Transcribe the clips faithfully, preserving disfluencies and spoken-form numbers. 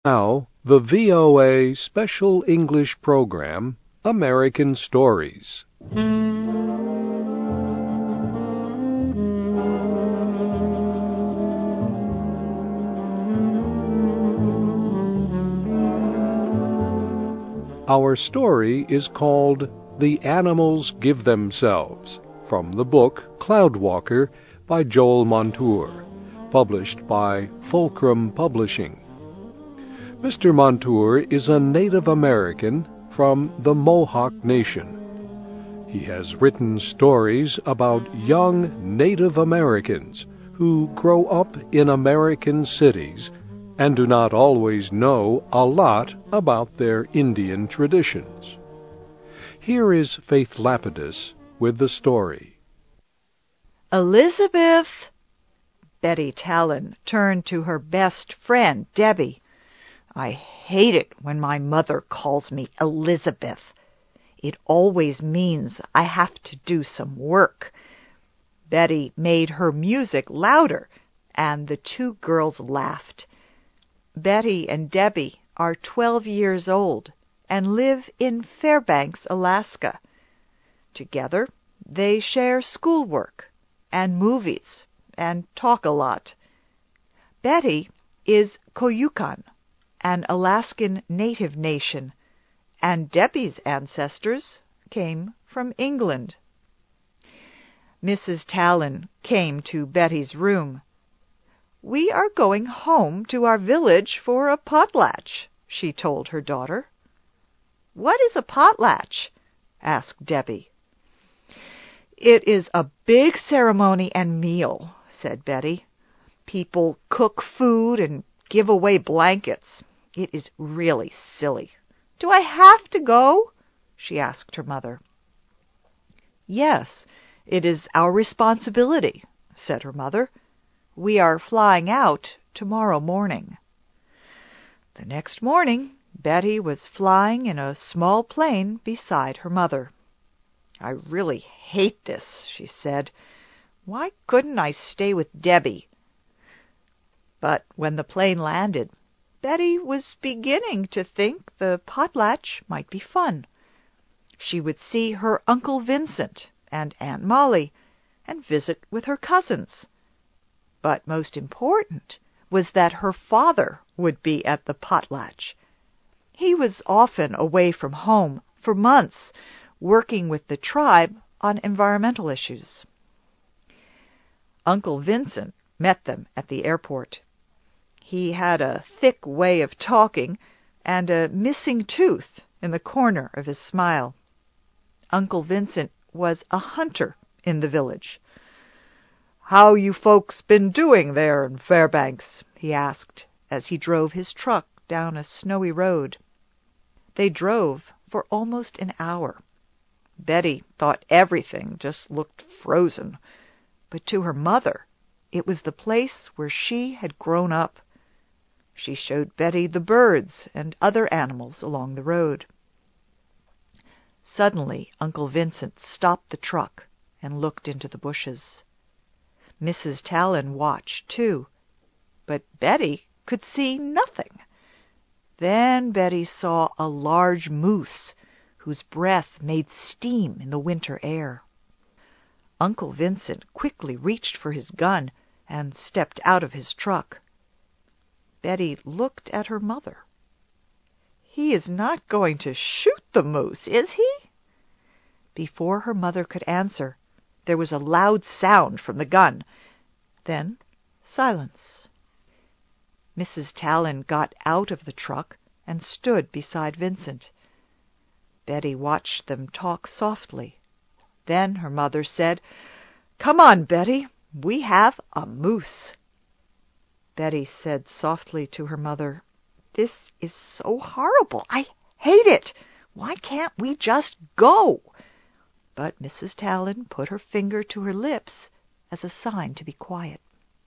Now, the V O A Special English Program, American Stories. Our story is called The Animals Give Themselves, from the book Cloudwalker by Joel Montour, published by Fulcrum Publishing. Mister Montour is a Native American from the Mohawk Nation. He has written stories about young Native Americans who grow up in American cities and do not always know a lot about their Indian traditions. Here is Faith Lapidus with the story. Elizabeth! Betty Talon turned to her best friend, Debbie. I hate it when my mother calls me Elizabeth. It always means I have to do some work. Betty made her music louder, and the two girls laughed. Betty and Debbie are twelve years old and live in Fairbanks, Alaska. Together, they share schoolwork and movies and talk a lot. Betty is Koyukon, an Alaskan native nation, and Debbie's ancestors came from England. Missus Talon came to Betty's room. "We are going home to our village for a potlatch," she told her daughter. "What is a potlatch?" asked Debbie. "It is a big ceremony and meal," said Betty. "People cook food and give away blankets. It is really silly. Do I have to go?" she asked her mother. "Yes, it is our responsibility," said her mother. "We are flying out tomorrow morning." The next morning, Betty was flying in a small plane beside her mother. "I really hate this," she said. "Why couldn't I stay with Debbie?" But when the plane landed, Betty was beginning to think the potlatch might be fun. She would see her Uncle Vincent and Aunt Molly and visit with her cousins. But most important was that her father would be at the potlatch. He was often away from home for months, working with the tribe on environmental issues. Uncle Vincent met them at the airport. He had a thick way of talking and a missing tooth in the corner of his smile. Uncle Vincent was a hunter in the village. "How you folks been doing there in Fairbanks?" he asked as he drove his truck down a snowy road. They drove for almost an hour. Betty thought everything just looked frozen, but to her mother it was the place where she had grown up. She showed Betty the birds and other animals along the road. Suddenly, Uncle Vincent stopped the truck and looked into the bushes. Missus Talon watched, too, but Betty could see nothing. Then Betty saw a large moose whose breath made steam in the winter air. Uncle Vincent quickly reached for his gun and stepped out of his truck. Betty looked at her mother. "He is not going to shoot the moose, is he?" Before her mother could answer, there was a loud sound from the gun. Then silence. Missus Talon got out of the truck and stood beside Vincent. Betty watched them talk softly. Then her mother said, "Come on, Betty, we have a moose." Betty said softly to her mother, "This is so horrible. I hate it. Why can't we just go?" But Missus Talon put her finger to her lips as a sign to be quiet.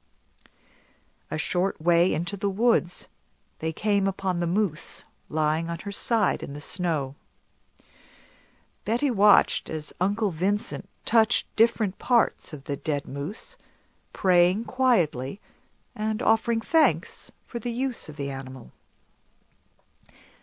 A short way into the woods, they came upon the moose lying on her side in the snow. Betty watched as Uncle Vincent touched different parts of the dead moose, praying quietly and offering thanks for the use of the animal.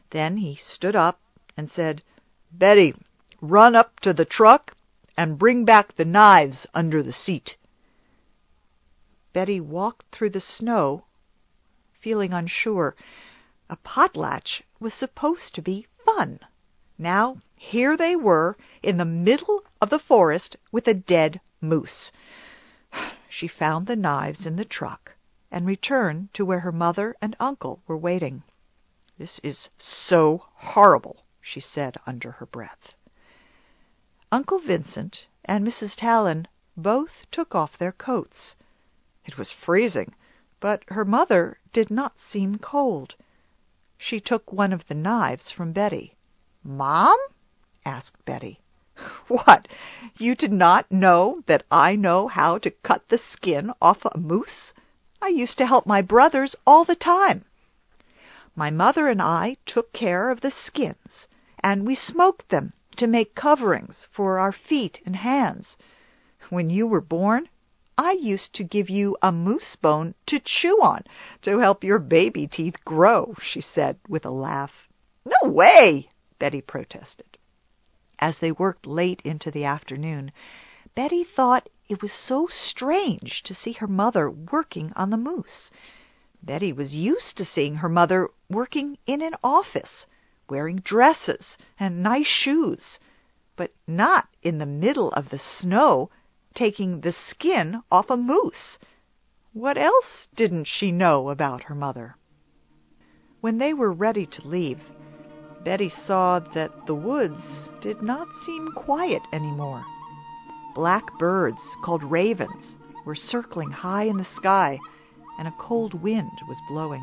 Then he stood up and said, "Betty, run up to the truck and bring back the knives under the seat." Betty walked through the snow, feeling unsure. A potlatch was supposed to be fun. Now here they were in the middle of the forest with a dead moose. She found the knives in the truck and returned to where her mother and uncle were waiting. "This is so horrible," she said under her breath. Uncle Vincent and Missus Tallon both took off their coats. It was freezing, but her mother did not seem cold. She took one of the knives from Betty. "Mom?" asked Betty. "What, you did not know that I know how to cut the skin off a moose? I used to help my brothers all the time. My mother and I took care of the skins, and we smoked them to make coverings for our feet and hands. When you were born, I used to give you a moose bone to chew on to help your baby teeth grow," she said with a laugh. "No way!" Betty protested. As they worked late into the afternoon, Betty thought it was so strange to see her mother working on the moose. Betty was used to seeing her mother working in an office, wearing dresses and nice shoes, but not in the middle of the snow, taking the skin off a moose. What else didn't she know about her mother? When they were ready to leave, Betty saw that the woods did not seem quiet anymore. Black birds called ravens were circling high in the sky, and a cold wind was blowing.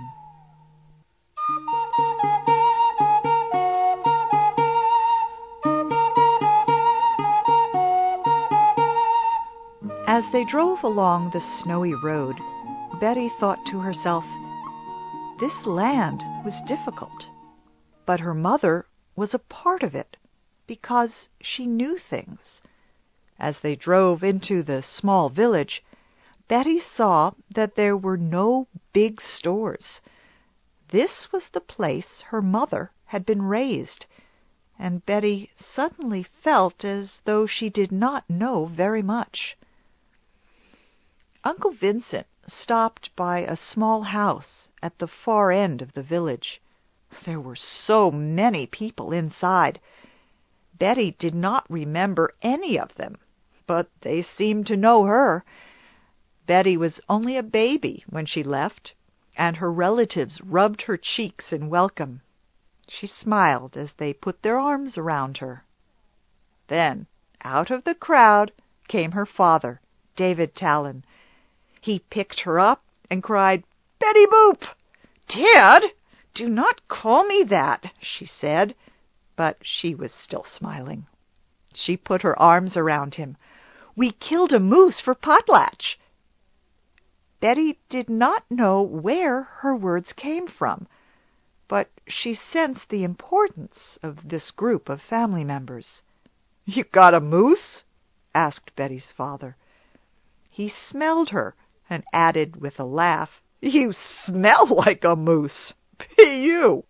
As they drove along the snowy road, Betty thought to herself, this land was difficult, but her mother was a part of it because she knew things. As they drove into the small village, Betty saw that there were no big stores. This was the place her mother had been raised, and Betty suddenly felt as though she did not know very much. Uncle Vincent stopped by a small house at the far end of the village. There were so many people inside. Betty did not remember any of them, but they seemed to know her. Betty was only a baby when she left, and her relatives rubbed her cheeks in welcome. She smiled as they put their arms around her. Then, out of the crowd, came her father, David Tallon. He picked her up and cried, "Betty Boop!" "Dad, do not call me that," she said, but she was still smiling. She put her arms around him. "We killed a moose for potlatch." Betty did not know where her words came from, but she sensed the importance of this group of family members. "You got a moose?" asked Betty's father. He smelled her and added with a laugh, "You smell like a moose. Be you."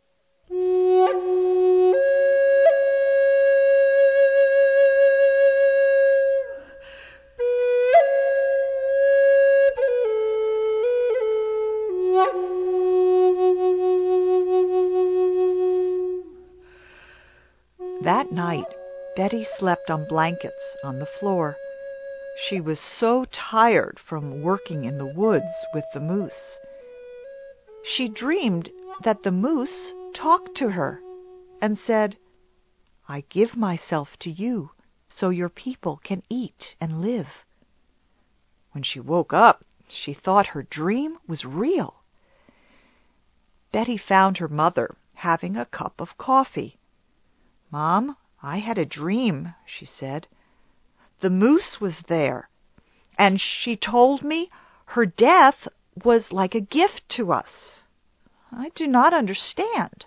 That night, Betty slept on blankets on the floor. She was so tired from working in the woods with the moose. She dreamed that the moose talked to her and said, "I give myself to you so your people can eat and live." When she woke up, she thought her dream was real. Betty found her mother having a cup of coffee. "Mom, I had a dream," she said. "The moose was there, and she told me her death was like a gift to us. I do not understand."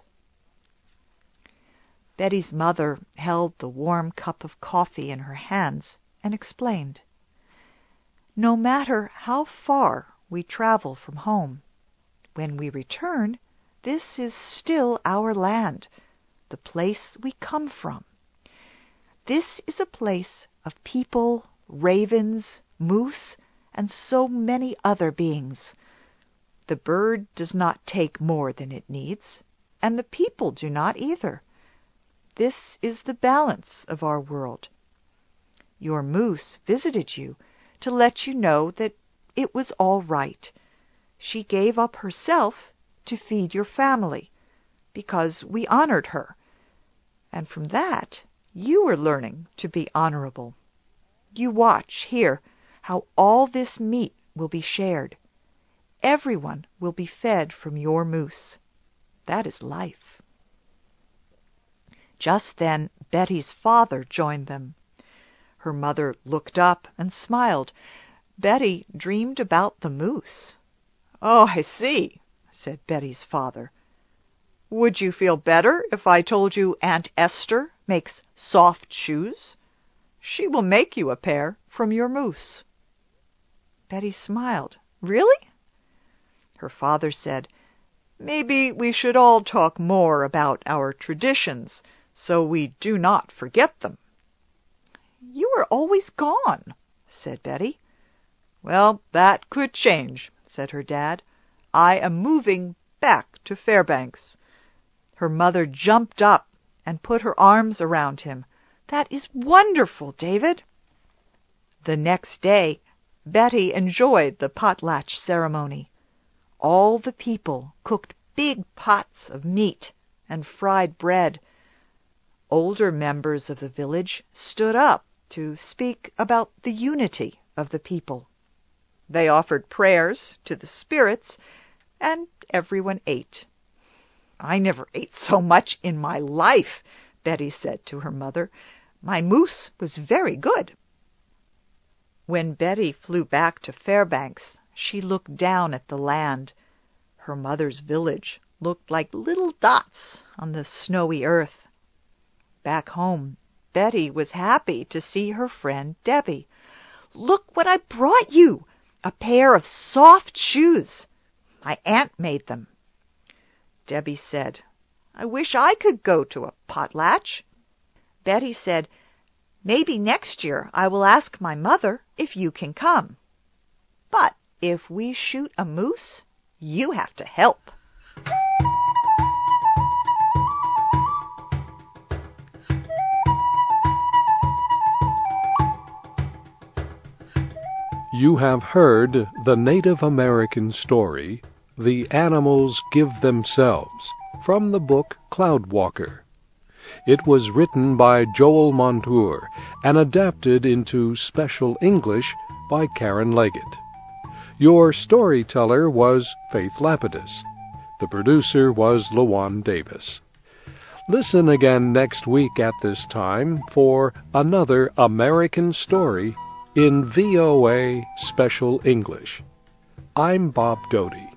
Betty's mother held the warm cup of coffee in her hands and explained, "No matter how far we travel from home, when we return, this is still our land, the place we come from. This is a place of people, ravens, moose, and so many other beings. The bird does not take more than it needs, and the people do not either. This is the balance of our world. Your moose visited you to let you know that it was all right. She gave up herself to feed your family, because we honored her. And from that, you are learning to be honorable. You watch here how all this meat will be shared. Everyone will be fed from your moose. That is life. Just then, Betty's father joined them. Her mother looked up and smiled. Betty dreamed about the moose. "Oh, I see," said Betty's father. "Would you feel better if I told you Aunt Esther makes soft shoes? She will make you a pair from your moose." Betty smiled. "Really?" Her father said, "Maybe we should all talk more about our traditions, so we do not forget them." "You are always gone," said Betty. "Well, that could change," said her dad. "I am moving back to Fairbanks." Her mother jumped up and put her arms around him. "That is wonderful, David." The next day, Betty enjoyed the potlatch ceremony. All the people cooked big pots of meat and fried bread. Older members of the village stood up to speak about the unity of the people. They offered prayers to the spirits, and everyone ate. "I never ate so much in my life," Betty said to her mother. "My moose was very good." When Betty flew back to Fairbanks, she looked down at the land. Her mother's village looked like little dots on the snowy earth. Back home, Betty was happy to see her friend Debbie. "Look what I brought you! A pair of soft shoes. My aunt made them." Debbie said, "I wish I could go to a potlatch." Betty said, "Maybe next year I will ask my mother if you can come. But if we shoot a moose, you have to help." You have heard the Native American story, The Animals Give Themselves, from the book Cloudwalker. It was written by Joel Montour and adapted into special English by Karen Leggett. Your storyteller was Faith Lapidus. The producer was Lawan Davis. Listen again next week at this time for another American story in V O A Special English. I'm Bob Doty.